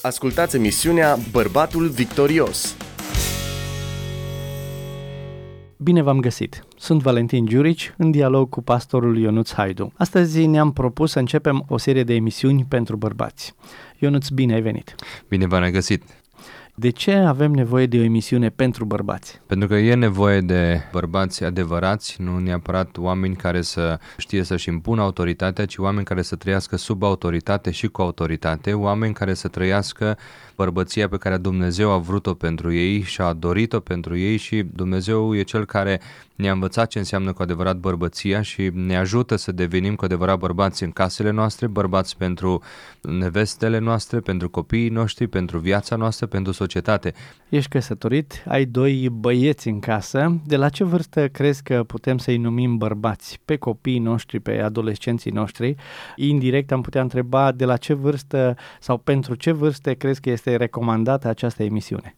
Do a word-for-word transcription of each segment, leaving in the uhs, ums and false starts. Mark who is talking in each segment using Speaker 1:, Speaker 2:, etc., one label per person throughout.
Speaker 1: Ascultați emisiunea Bărbatul Victorios.
Speaker 2: Bine v-am găsit! Sunt Valentin Giurici, în dialog cu pastorul Ionuț Haidu. Astăzi ne-am propus să începem o serie de emisiuni pentru bărbați. Ionuț, bine ai venit!
Speaker 3: Bine v-am găsit!
Speaker 2: De ce avem nevoie de o emisiune pentru bărbați?
Speaker 3: Pentru că e nevoie de bărbați adevărați, nu neapărat oameni care să știe să-și impună autoritatea, ci oameni care să trăiască sub autoritate și cu autoritate, oameni care să trăiască bărbăția pe care Dumnezeu a vrut-o pentru ei și a dorit-o pentru ei și Dumnezeu e Cel care ne-a învățat ce înseamnă cu adevărat bărbăția și ne ajută să devenim cu adevărat bărbați în casele noastre, bărbați pentru nevestele noastre, pentru copiii noștri, pentru viața noastră, pentru societate.
Speaker 2: Ești căsătorit, ai doi băieți în casă. De la ce vârstă crezi că putem să-i numim bărbați? Pe copiii noștri, pe adolescenții noștri? Indirect am putea întreba de la ce vârstă sau pentru ce vârste crezi că este recomandată această emisiune?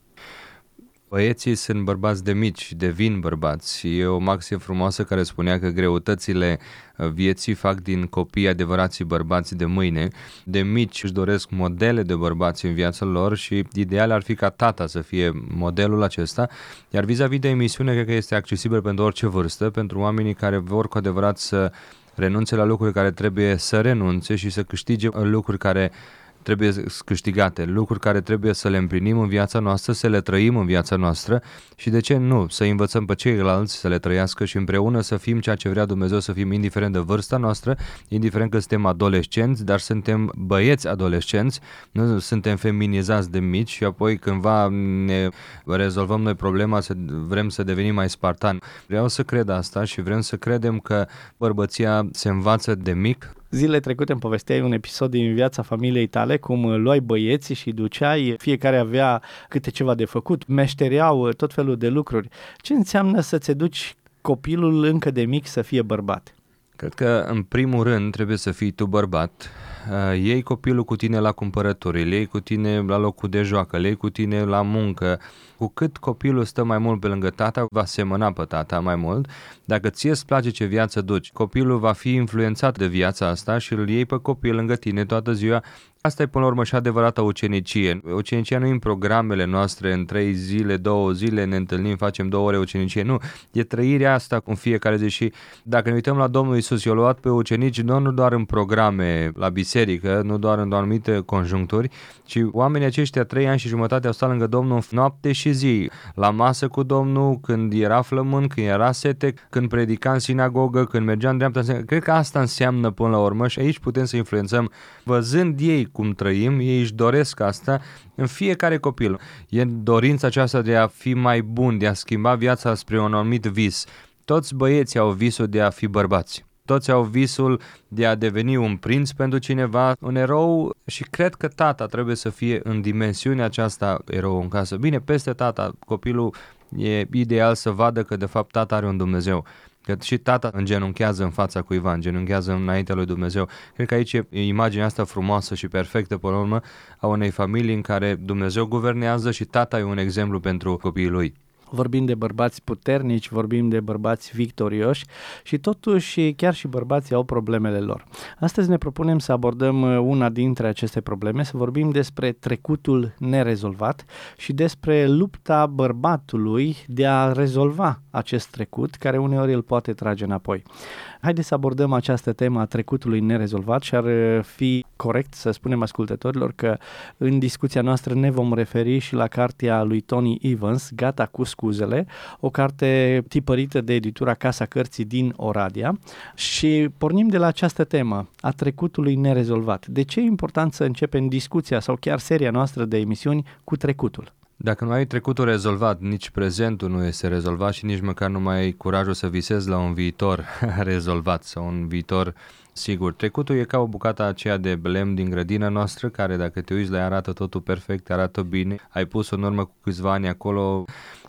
Speaker 3: Băieții sunt bărbați de mici, devin bărbați. E o maximă frumoasă care spunea că greutățile vieții fac din copii adevărații bărbați de mâine. De mici își doresc modele de bărbați în viața lor și ideal ar fi ca tata să fie modelul acesta. Iar vis-a-vis de emisiune, cred că este accesibil pentru orice vârstă, pentru oamenii care vor cu adevărat să renunțe la lucruri care trebuie să renunțe și să câștige lucruri care trebuie câștigate, lucruri care trebuie să le împlinim în viața noastră, să le trăim în viața noastră și de ce nu, să învățăm pe ceilalți să le trăiască și împreună să fim ceea ce vrea Dumnezeu să fim, indiferent de vârsta noastră, indiferent că suntem adolescenți, dar suntem băieți adolescenți, nu suntem feminizați de mici și apoi cândva ne rezolvăm noi problema, să vrem să devenim mai spartani. Vreau să cred asta și vrem să credem că bărbăția se învață de mic.
Speaker 2: Zilele trecute îmi povesteai un episod din viața familiei tale, cum luai băieții și duceai, fiecare avea câte ceva de făcut, meștereau tot felul de lucruri. Ce înseamnă să-ți educi copilul încă de mic să fie bărbat?
Speaker 3: Cred că în primul rând trebuie să fii tu bărbat. Uh, iei copilul cu tine la cumpărături, îl iei cu tine la locul de joacă, îl iei cu tine la muncă. Cu cât copilul stă mai mult pe lângă tata, va semăna pe tata mai mult. Dacă ție îți place ce viață duci, copilul va fi influențat de viața asta și îl iei pe copil lângă tine toată ziua. Asta e până la urmă și adevărata ucenicie. Ucenicia nu e în programele noastre, în trei zile, două zile ne întâlnim, facem două ore ucenicie. Nu, e trăirea asta în fiecare zi și dacă ne uităm la Domnul Iisus, i-a luat pe ucenici nu, nu doar în programe la biserică, nu doar în anumite conjuncturi, ci oamenii aceștia trei ani și jumătate au stat lângă Domnul noapte și zi, la masă cu Domnul, când era flământ, când era sete, când predica în sinagogă, când mergea în dreapta. Cred că asta înseamnă până la urmă și aici putem să influențăm, văzând ei cum trăim, ei își doresc asta în fiecare copil. E dorința aceasta de a fi mai bun, de a schimba viața spre un anumit vis. Toți băieții au visul de a fi bărbați. Toți au visul de a deveni un prinț pentru cineva, un erou și cred că tata trebuie să fie în dimensiunea aceasta erou în casă. Bine, peste tata, copilul e ideal să vadă că de fapt tata are un Dumnezeu. Că și tata îngenunchează în fața cuiva, îngenunchează înaintea lui Dumnezeu. Cred că aici e imaginea asta frumoasă și perfectă, până la urmă, a unei familii în care Dumnezeu guvernează și tata e un exemplu pentru copiii lui.
Speaker 2: Vorbim de bărbați puternici, vorbim de bărbați victorioși și totuși chiar și bărbații au problemele lor. Astăzi ne propunem să abordăm una dintre aceste probleme, să vorbim despre trecutul nerezolvat și despre lupta bărbatului de a rezolva acest trecut, care uneori îl poate trage înapoi. Haideți să abordăm această temă a trecutului nerezolvat și ar fi corect să spunem ascultătorilor că în discuția noastră ne vom referi și la cartea lui Tony Evans, Gata cu scuzele, o carte tipărită de editura Casa Cărții din Oradea și pornim de la această temă a trecutului nerezolvat. De ce e important să începem discuția sau chiar seria noastră de emisiuni cu trecutul?
Speaker 3: Dacă nu ai trecutul rezolvat, nici prezentul nu este rezolvat și nici măcar nu mai ai curajul să visezi la un viitor rezolvat sau un viitor sigur. Trecutul e ca o bucată aceea de lemn din grădina noastră, care dacă te uiți la ea arată totul perfect, arată bine, ai pus-o în urmă cu câțiva ani acolo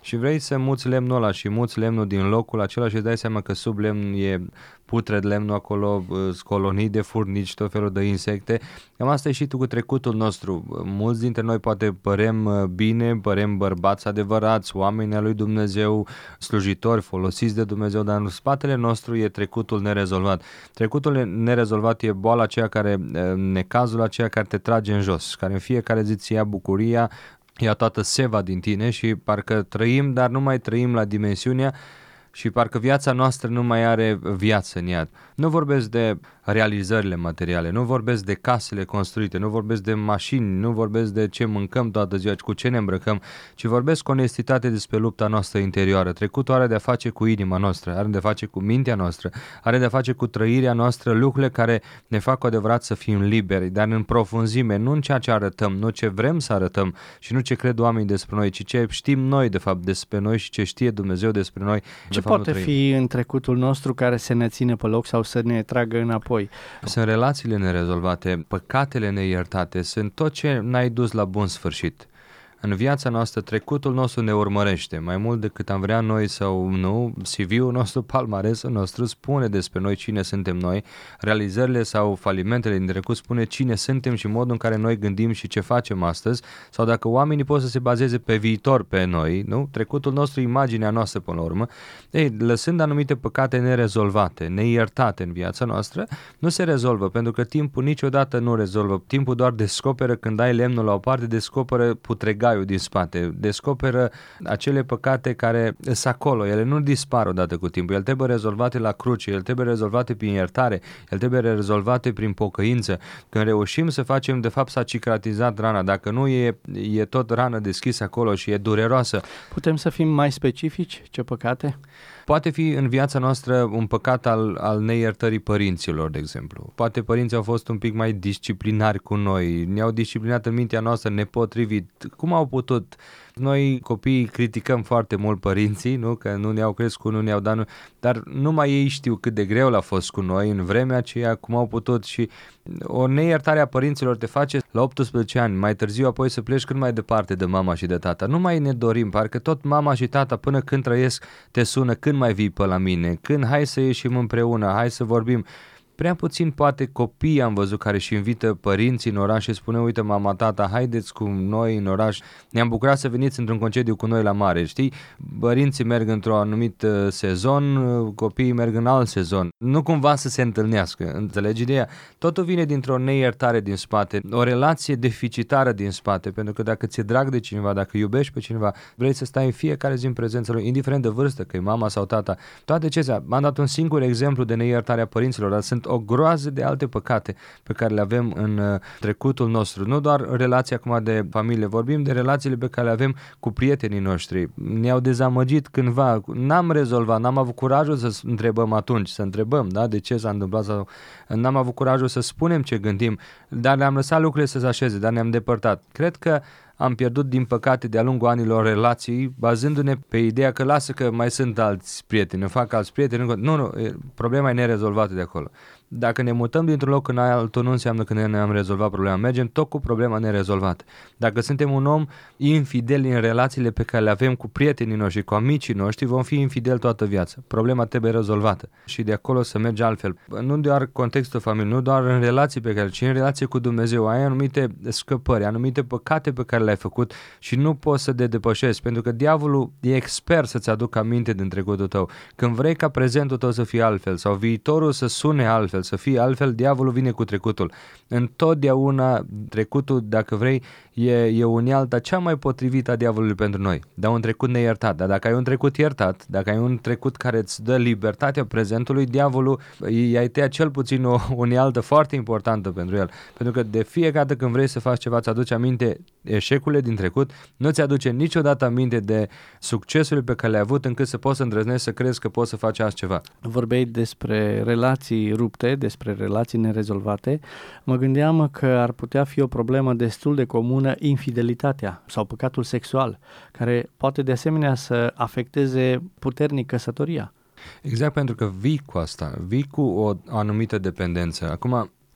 Speaker 3: și vrei să muți lemnul ăla și muți lemnul din locul acela și îți dai seama că sub lemn e putred lemnul acolo, colonii de furnici, tot felul de insecte. Cam asta e și tu cu trecutul nostru. Mulți dintre noi poate părem bine, părem bărbați adevărați, oameni al lui Dumnezeu, slujitori folosiți de Dumnezeu, dar în spatele nostru e trecutul nerezolvat. Trecutul nerezolvat e boala aceea care, necazul aceea care te trage în jos, care în fiecare zi ți ia bucuria, ia toată seva din tine și parcă trăim, dar nu mai trăim la dimensiunea și parcă viața noastră nu mai are viață în ea. Nu vorbesc de realizările materiale, nu vorbesc de casele construite, nu vorbesc de mașini, nu vorbesc de ce mâncăm toată ziua, cu ce ne îmbrăcăm, ci vorbesc cu onestitate despre lupta noastră interioară. Trecutul are de-a face cu inima noastră, are de-a face cu mintea noastră, are de-a face cu trăirea noastră, lucrurile care ne fac cu adevărat să fim liberi, dar în profunzime, nu în ceea ce arătăm, nu ce vrem să arătăm și nu ce cred oamenii despre noi, ci ce știm noi de fapt despre noi și ce știe Dumnezeu despre noi.
Speaker 2: Ce poate fi în trecutul nostru care să ne ține pe loc sau să ne tragă înapoi?
Speaker 3: Sunt relațiile nerezolvate, păcatele neiertate, sunt tot ce n-ai dus la bun sfârșit. În viața noastră, trecutul nostru ne urmărește, mai mult decât am vrea noi sau nu, C V-ul nostru, palmaresul nostru spune despre noi cine suntem noi, realizările sau falimentele din trecut spune cine suntem și modul în care noi gândim și ce facem astăzi, sau dacă oamenii pot să se bazeze pe viitor pe noi, nu? Trecutul nostru, imaginea noastră până la urmă, ei, lăsând anumite păcate nerezolvate, neiertate în viața noastră, nu se rezolvă, pentru că timpul niciodată nu rezolvă, timpul doar descoperă când ai lemnul la o parte, descoperă putregaiul din spate, descoperă acele păcate care sunt acolo, ele nu dispar odată cu timpul, ele trebuie rezolvate la cruce, ele trebuie rezolvate prin iertare, ele trebuie rezolvate prin pocăință. Când reușim să facem, de fapt s-a cicatrizat rana, dacă nu e, e tot rană deschisă acolo și e dureroasă.
Speaker 2: Putem să fim mai specifici? Ce păcate?
Speaker 3: Poate fi în viața noastră un păcat al, al neiertării părinților, de exemplu. Poate părinții au fost un pic mai disciplinari cu noi, ne-au disciplinat în mintea noastră nepotrivit. Cum au putut? Noi copiii criticăm foarte mult părinții, nu? Că nu ne-au crescut, nu ne-au dat, nu... dar numai ei știu cât de greu l-a fost cu noi în vremea aceea, cum au putut și o neiertare a părinților te face la optsprezece ani, mai târziu apoi să pleci cât mai departe de mama și de tata. Nu mai ne dorim, parcă tot mama și tata până când trăiesc te sună, când mai vii pe la mine, când hai să ieșim împreună, hai să vorbim. Prea puțin poate copii am văzut care își invită părinții în oraș și spune, uite mama, tata, haideți cu noi în oraș, ne-am bucurat să veniți într-un concediu cu noi la mare, știi? Părinții merg într-un anumit sezon, copiii merg în alt sezon, nu cumva să se întâlnească, înțelegi ideea? Totul vine dintr-o neiertare din spate, o relație deficitară din spate, pentru că dacă ți-e drag de cineva, dacă iubești pe cineva, vrei să stai în fiecare zi în prezența lui, indiferent de vârstă, că e mama sau tata, toate acestea. M-am dat un singur exemplu de neiertare a părinților, dar sunt o groază de alte păcate pe care le avem în uh, trecutul nostru. Nu doar relația acum de familie, vorbim de relațiile pe care le avem cu prietenii noștri. Ne-au dezamăgit cândva, n-am rezolvat, n-am avut curajul să întrebăm atunci, să întrebăm, da, de ce s-a întâmplat sau n-am avut curajul să spunem ce gândim, dar le-am lăsat lucrurile să se așeze, dar ne-am depărtat. Cred că am pierdut, din păcate, de-a lungul anilor relații, bazându-ne pe ideea că lasă că mai sunt alți prieteni, îmi fac alți prieteni. Nu, nu, problema e nerezolvată de acolo. Dacă ne mutăm dintr-un loc în altul, nu înseamnă că ne am rezolvat problema. Mergem tot cu problema nerezolvată. Dacă suntem un om infidel în relațiile pe care le avem cu prietenii noștri, cu amicii noștri, vom fi infidel toată viața. Problema trebuie rezolvată și de acolo să mergi altfel. Nu doar contextul familiei, nu doar în relații pe care, ci în relație cu Dumnezeu. Ai anumite scăpări, anumite păcate pe care le-ai făcut și nu poți să te depășești, pentru că diavolul e expert să-ți aducă aminte din trecutul tău. Când vrei ca prezentul tău să fie altfel sau viitorul să sune altfel, să fie altfel, diavolul vine cu trecutul. Întotdeauna trecutul, dacă vrei, e, e unealta cea mai potrivită a diavolului pentru noi. Dar un trecut neiertat. Dar dacă ai un trecut iertat, dacă ai un trecut care îți dă libertatea prezentului, diavolul i-ai tăiat cel puțin o unealtă foarte importantă pentru el. Pentru că de fiecare dată când vrei să faci ceva, ți aduce aminte eșecurile din trecut, nu ți aduce niciodată aminte de succesul pe care le-ai avut încât să poți să îndrăznești să crezi că poți să faci altceva.
Speaker 2: Vorbeai despre relații rupte, despre relații nerezolvate. Mă gândeam că ar putea fi o problemă destul de comună infidelitatea sau păcatul sexual, care poate de asemenea să afecteze puternic căsătoria.
Speaker 3: Exact, pentru că vii cu asta, vii cu o anumită dependență. Acum,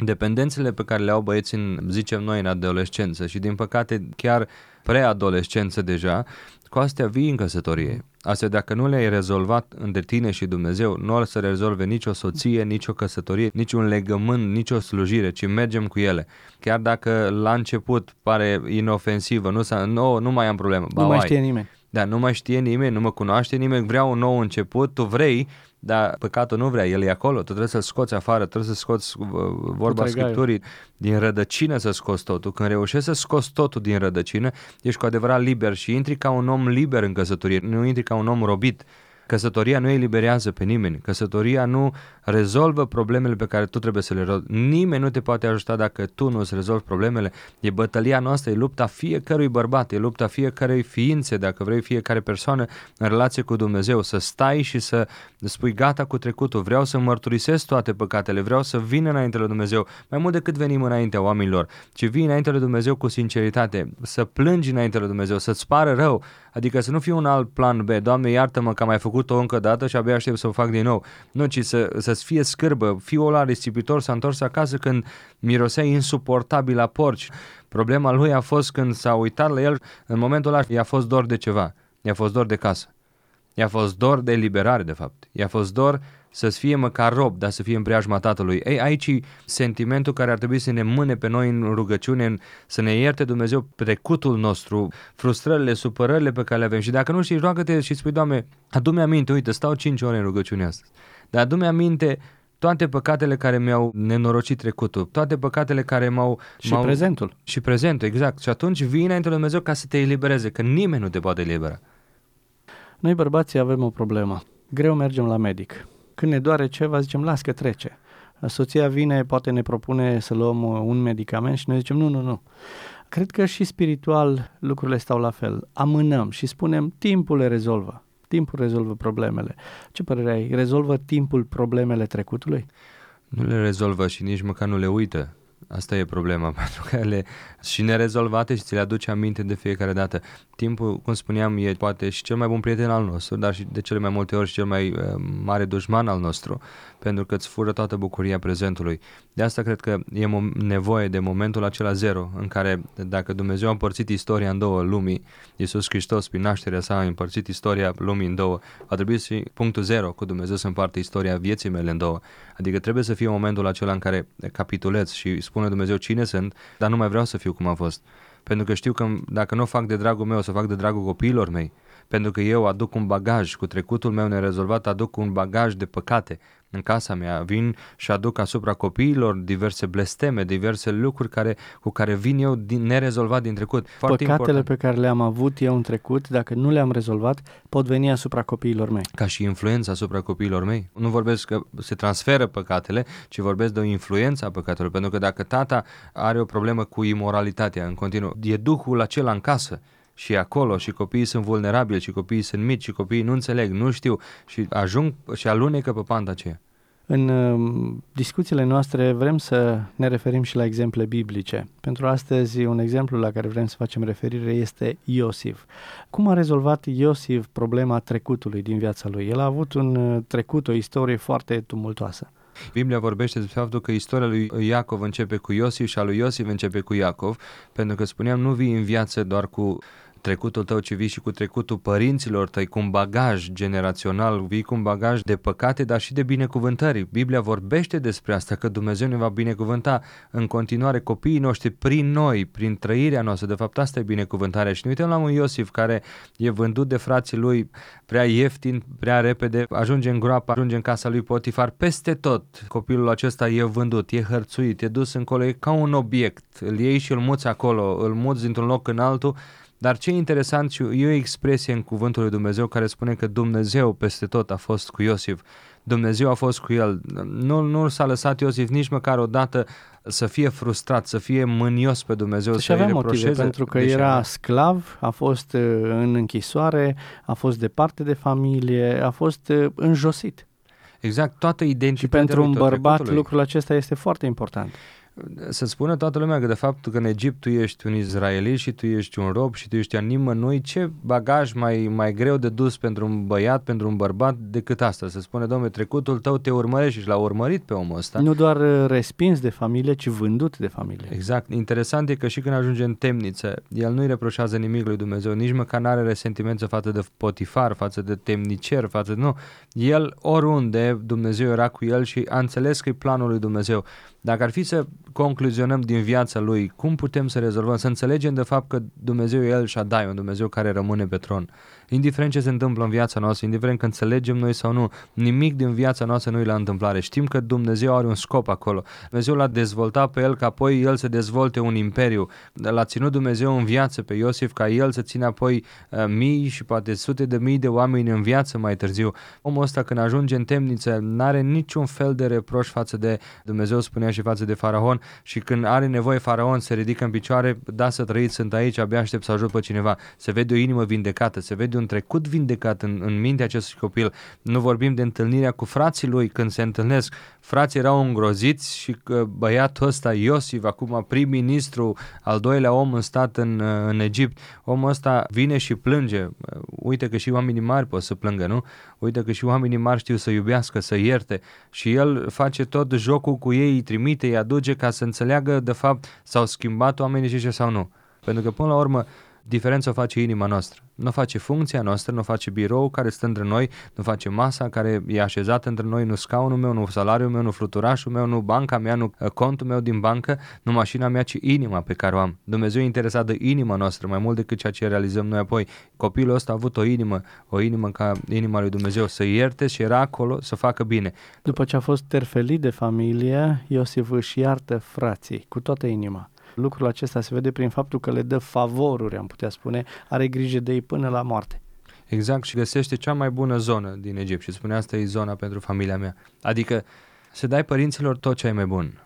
Speaker 3: dependențele pe care le au băieții, în, zicem noi, în adolescență și din păcate chiar preadolescență deja, cu astea vii în căsătorie. Astea dacă nu le-ai rezolvat între tine și Dumnezeu, nu o să rezolve nicio soție, nicio căsătorie, niciun legământ, nicio slujire, ci mergem cu ele. Chiar dacă la început pare inofensivă, nu, nu, nu mai am problemă.
Speaker 2: Nu mai știe nimeni.
Speaker 3: Da, nu mai știe nimeni, nu mă cunoaște nimeni, vreau un nou început, tu vrei, dar păcatul nu vrea, el e acolo, tu trebuie să-l scoți afară, trebuie să scoți uh, vorba Scripturii, din rădăcină să scoți totul. Când reușești să scoți totul din rădăcină, ești cu adevărat liber și intri ca un om liber în căsătorie, nu intri ca un om robit. Căsătoria nu eliberează pe nimeni, căsătoria nu rezolvă problemele pe care tu trebuie să le rezolvi. Nimeni nu te poate ajuta dacă tu nu îți rezolvi problemele. E bătălia noastră, e lupta fiecărui bărbat, e lupta fiecărei ființe, dacă vrei, fiecare persoană în relație cu Dumnezeu, să stai și să spui gata cu trecutul, vreau să mărturisesc toate păcatele, vreau să vin înainte lui Dumnezeu, mai mult decât venim înaintea oamenilor, ci vii înainte lui Dumnezeu cu sinceritate, să plângi înainte lui Dumnezeu, să-ți pară rău, adică să nu fie un alt plan B, Doamne iartă-mă că am mai făcut-o încă o dată și abia aștept să o fac din nou, nu, ci să, să-ți fie scârbă, fiul ăla risipitor s-a întors acasă când mirosea insuportabil la porci. Problema lui a fost când s-a uitat la el, în momentul ăla i-a fost dor de ceva, i-a fost dor de casă, i-a fost dor de eliberare de fapt, i-a fost dor să-ți fie măcar rob, dar să fie în preajma Tatălui. Ei, aici e sentimentul care ar trebui să ne mâne pe noi în rugăciune, în, să ne ierte Dumnezeu trecutul nostru, frustrările, supărările pe care le avem. Și dacă nu știi, roagă-te și spui, Doamne, adu-mi aminte, uite, stau cinci ore în rugăciune astăzi, dar adu-mi aminte toate păcatele care mi-au nenorocit trecutul, toate păcatele care m-au...
Speaker 2: Și
Speaker 3: m-au,
Speaker 2: prezentul.
Speaker 3: Și prezentul, exact. Și atunci vii înainte lui Dumnezeu ca să te elibereze, că nimeni nu te poate elibera.
Speaker 2: Noi bărbații avem o problemă. Greu mergem la medic. Când ne doare ceva, zicem, las că trece. Soția vine, poate ne propune să luăm un medicament și noi zicem, nu, nu, nu. Cred că și spiritual lucrurile stau la fel. Amânăm și spunem, timpul le rezolvă. Timpul rezolvă problemele. Ce părere ai? Rezolvă timpul problemele trecutului?
Speaker 3: Nu le rezolvă și nici măcar nu le uită. Asta e problema, pentru că ele și nerezolvate și ți le aduce aminte de fiecare dată. Timpul, cum spuneam, e poate și cel mai bun prieten al nostru, dar și de cele mai multe ori și cel mai uh, mare dușman al nostru, pentru că îți fură toată bucuria prezentului. De asta cred că e mo- nevoie de momentul acela zero, în care dacă Dumnezeu a împărțit istoria în două lumii, Iisus Hristos prin nașterea sa a împărțit istoria lumii în două, a trebuit și punctul zero cu Dumnezeu să împartă istoria vieții mele în două. Adică trebuie să fie momentul acela în care capitulez și spune Dumnezeu cine sunt, dar nu mai vreau să fiu cum am fost. Pentru că știu că dacă nu o fac de dragul meu, o să fac de dragul copiilor mei. Pentru că eu aduc un bagaj, cu trecutul meu nerezolvat, aduc un bagaj de păcate în casa mea. Vin și aduc asupra copiilor diverse blesteme, diverse lucruri care, cu care vin eu din, nerezolvat din trecut. Foarte
Speaker 2: Păcatele
Speaker 3: important.
Speaker 2: pe care le-am avut eu în trecut, dacă nu le-am rezolvat, pot veni asupra copiilor mei.
Speaker 3: Ca și influența asupra copiilor mei. Nu vorbesc că se transferă păcatele, ci vorbesc de o influență a păcatelor. Pentru că dacă tata are o problemă cu imoralitatea în continuu, e duhul acela în casă. Și acolo, și copiii sunt vulnerabili, și copiii sunt mici, și copiii nu înțeleg, nu știu, și ajung și alunecă pe panta aceea.
Speaker 2: În uh, discuțiile noastre vrem să ne referim și la exemple biblice. Pentru astăzi, un exemplu la care vrem să facem referire este Iosif. Cum a rezolvat Iosif problema trecutului din viața lui? El a avut un uh, trecut, o istorie foarte tumultoasă.
Speaker 3: Biblia vorbește despre faptul că istoria lui Iacov începe cu Iosif și a lui Iosif începe cu Iacov, pentru că spuneam, nu vii în viață doar cu trecutul tău, ci vii și cu trecutul părinților tăi, cu un bagaj generațional, vii cu un bagaj de păcate, dar și de binecuvântări. Biblia vorbește despre asta, că Dumnezeu ne va binecuvânta în continuare copiii noștri prin noi, prin trăirea noastră. De fapt, asta e binecuvântarea. Și ne uităm la un Iosif care e vândut de frații lui prea ieftin, prea repede, ajunge în groapă, ajunge în casa lui Potifar, peste tot. Copilul acesta e vândut, e hărțuit, e dus încolo, e ca un obiect. Îl iei și îl muți acolo, îl muți dintr-un loc în altul. Dar ce e interesant, și e o expresie în cuvântul lui Dumnezeu care spune că Dumnezeu peste tot a fost cu Iosif. Dumnezeu a fost cu el. Nu, nu s-a lăsat Iosif nici măcar odată să fie frustrat, să fie mânios pe Dumnezeu.
Speaker 2: Și avea motive, pentru că era sclav, a fost în închisoare, a fost departe de familie, a fost înjosit.
Speaker 3: Exact, toată identitatea.
Speaker 2: Și pentru un bărbat
Speaker 3: trecutului.
Speaker 2: lucrul acesta este foarte important.
Speaker 3: Să spună toată lumea că de fapt că în Egipt tu ești un izraelit și tu ești un rob și tu ești a nimănui, ce bagaj mai, mai greu de dus pentru un băiat, pentru un bărbat decât asta? Să spune, dom'le, trecutul tău te urmărește și l-a urmărit pe omul ăsta.
Speaker 2: Nu doar respins de familie, ci vândut de familie.
Speaker 3: Exact. Interesant e că și când ajunge în temniță, el nu-i reproșează nimic lui Dumnezeu, nici măcar n-are resentimență față de Potifar, față de temnicer, față de... Nu. El, oriunde, Dumnezeu era cu el și a înțeles că e planul lui Dumnezeu. Dacă ar fi să concluzionăm din viața lui, cum putem să rezolvăm, să înțelegem de fapt că Dumnezeu e El Shaddai, un Dumnezeu care rămâne pe tron. Indiferent ce se întâmplă în viața noastră, indiferent că înțelegem noi sau nu, nimic din viața noastră nu e la întâmplare. Știm că Dumnezeu are un scop acolo. Dumnezeu l-a dezvoltat pe el ca apoi el să dezvolte un imperiu. L-a ținut Dumnezeu în viață pe Iosif ca el să țină apoi uh, mii și poate sute de mii de oameni în viață mai târziu. Omul ăsta când ajunge în temniță n-are niciun fel de reproș față de Dumnezeu, spunea și față de Faraon, și când are nevoie Faraon se ridică în picioare, da, să trăiți, sunt aici, abia aștept să ajut pe cineva. Se vede o inimă vindecată, se vede un trecut vindecat în, în mintea acestui copil. Nu vorbim de întâlnirea cu frații lui când se întâlnesc. Frații erau îngroziți și că băiatul ăsta, Iosif, acum prim-ministru, al doilea om în stat în, în Egipt, omul ăsta vine și plânge. Uite că și oamenii mari pot să plângă, nu? Uite că și oamenii mari știu să iubească, să ierte, și el face tot jocul cu ei, îi trimite, îi aduce ca să înțeleagă de fapt s-au schimbat oamenii și sau nu. Pentru că până la urmă diferența o face inima noastră. Nu face funcția noastră, nu face birou care stă între noi, nu face masa care e așezată între noi, nu scaunul meu, nu salariul meu, nu fluturașul meu, nu banca mea, nu contul meu din bancă, nu mașina mea, ci inima pe care o am. Dumnezeu e interesat de inima noastră mai mult decât ceea ce realizăm noi apoi. Copilul ăsta a avut o inimă, o inimă ca inima lui Dumnezeu, să ierte și era acolo să facă bine.
Speaker 2: După ce a fost terfelit de familie, Iosif își iartă frații cu toată inima. Lucrul acesta se vede prin faptul că le dă favoruri, am putea spune, are grijă de ei până la moarte.
Speaker 3: Exact, și găsește cea mai bună zonă din Egipt și spune asta e zona pentru familia mea. Adică să dai părinților tot ce ai mai bun.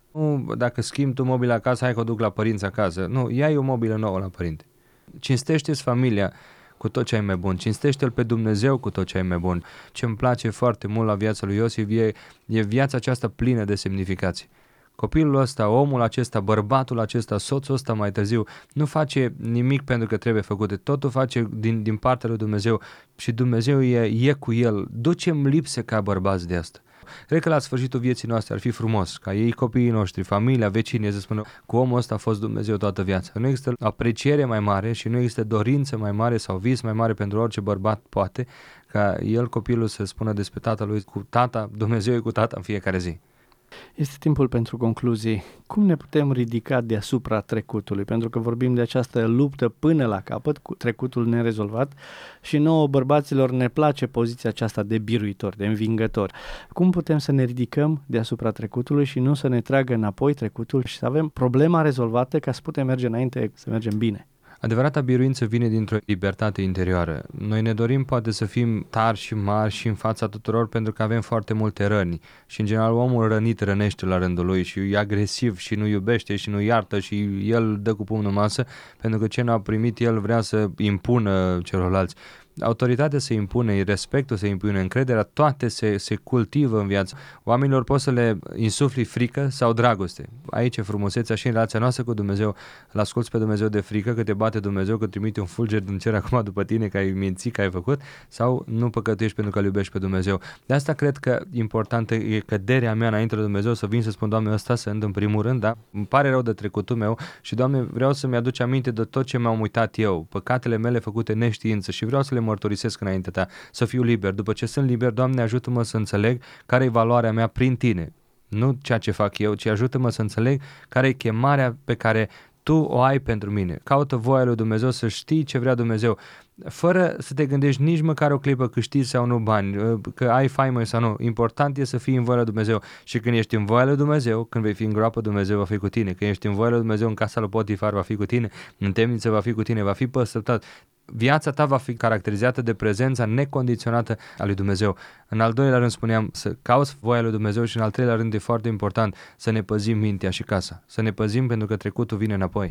Speaker 3: Nu dacă schimbi tu mobila acasă, hai că o duc la părinți acasă. Nu, ia-i o mobilă nouă la părinte. Cinstește-ți familia cu tot ce ai mai bun, cinstește-L pe Dumnezeu cu tot ce ai mai bun. Ce îmi place foarte mult la viața lui Iosif e, e viața aceasta plină de semnificații. Copilul ăsta, omul acesta, bărbatul acesta, soțul ăsta mai târziu, nu face nimic pentru că trebuie făcut, totul face din, din partea lui Dumnezeu și Dumnezeu e, e cu el. Ducem lipse ca bărbați de asta. Cred că la sfârșitul vieții noastre ar fi frumos ca ei, copiii noștri, familia, vecinii, să spună, cu omul ăsta a fost Dumnezeu toată viața. Nu există apreciere mai mare și nu există dorință mai mare sau vis mai mare pentru orice bărbat poate ca el, copilul, să spună despre tatălui cu tata, Dumnezeu e cu tata în fiecare zi.
Speaker 2: Este timpul pentru concluzii. Cum ne putem ridica deasupra trecutului? Pentru că vorbim de această luptă până la capăt cu trecutul nerezolvat și nouă bărbaților ne place poziția aceasta de biruitor, de învingător. Cum putem să ne ridicăm deasupra trecutului și nu să ne tragă înapoi trecutul și să avem problema rezolvată ca să putem merge înainte, să mergem bine?
Speaker 3: Adevărata biruință vine dintr-o libertate interioară. Noi ne dorim poate să fim tari și mari și în fața tuturor pentru că avem foarte multe răni și în general omul rănit rănește la rândul lui și e agresiv și nu iubește și nu iartă și el dă cu pumnul în masă pentru că ce n-a primit el vrea să impună celorlalți. Autoritatea se impune, respectul se impune, încrederea, toate se, se cultivă în viață. Oamenilor poți să le insufli frică sau dragoste. Aici e frumusețea și în relația noastră cu Dumnezeu. L-asculți pe Dumnezeu de frică, că te bate Dumnezeu, că trimite un fulger din cer acum după tine, că ai mințit, că ai făcut, sau nu păcătuiești pentru că îl iubești pe Dumnezeu. De asta cred că importantă e căderea mea înainte de Dumnezeu, să vin să spun, Doamne, ăsta sunt în primul rând, da? Îmi pare rău de trecutul meu și, Doamne, vreau să-mi aduci aminte de tot ce mi-am uitat eu, păcatele mele făcute neștiință și vreau să le mărturisesc înainte ta, să fiu liber. După ce sunt liber, Doamne, ajută-mă să înțeleg care e valoarea mea prin Tine. Nu ceea ce fac eu, ci ajută-mă să înțeleg care e chemarea pe care Tu o ai pentru mine. Caută voia lui Dumnezeu, să știi ce vrea Dumnezeu, fără să te gândești nici măcar o clipă câștigi sau nu bani, că ai faimă sau nu. Important e să fii în voia lui Dumnezeu. Și când ești în voia lui Dumnezeu, când vei fi în groapă, Dumnezeu va fi cu tine. Când ești în voia lui Dumnezeu, în casa lui Potifar va fi cu tine, în temniță va fi cu tine, va fi păstrat. Viața ta va fi caracterizată de prezența necondiționată a lui Dumnezeu. În al doilea rând spuneam să cauți voia lui Dumnezeu și în al treilea rând e foarte important să ne păzim mintea și casa. Să ne păzim pentru că trecutul vine înapoi.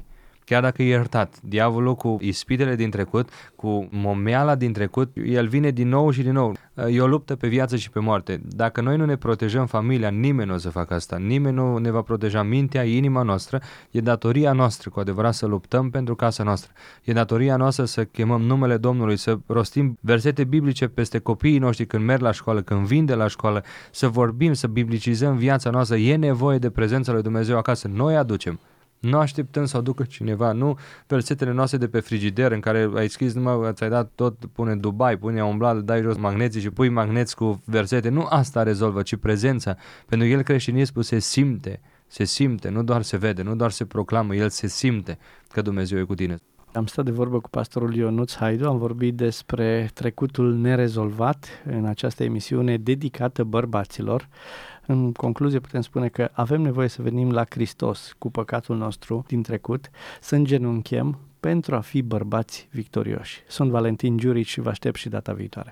Speaker 3: chiar dacă e iertat. Diavolul cu ispitele din trecut, cu momeala din trecut, el vine din nou și din nou. E o luptă pe viață și pe moarte. Dacă noi nu ne protejăm familia, nimeni nu o să facă asta. Nimeni nu ne va proteja mintea, inima noastră. E datoria noastră cu adevărat să luptăm pentru casa noastră. E datoria noastră să chemăm numele Domnului, să rostim versete biblice peste copiii noștri când merg la școală, când vin de la școală, să vorbim, să biblicizăm viața noastră. E nevoie de prezența lui Dumnezeu acasă. Noi aducem. Nu așteptăm să o ducă cineva, nu versetele noastre de pe frigider în care ai scris numai, ți-ai dat tot, pune Dubai, pune umblat, dai jos magneții și pui magneți cu versete. Nu asta rezolvă, ci prezența. Pentru că el creștinismul se simte, se simte, nu doar se vede, nu doar se proclamă, el se simte că Dumnezeu e cu tine.
Speaker 2: Am stat de vorbă cu pastorul Ionuț Haidu, am vorbit despre trecutul nerezolvat în această emisiune dedicată bărbaților. În concluzie putem spune că avem nevoie să venim la Hristos cu păcatul nostru din trecut, să îngenunchem pentru a fi bărbați victorioși. Sunt Valentin Giurici și vă aștept și data viitoare.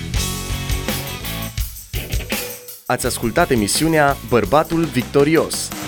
Speaker 1: Ați ascultat emisiunea Bărbatul Victorios.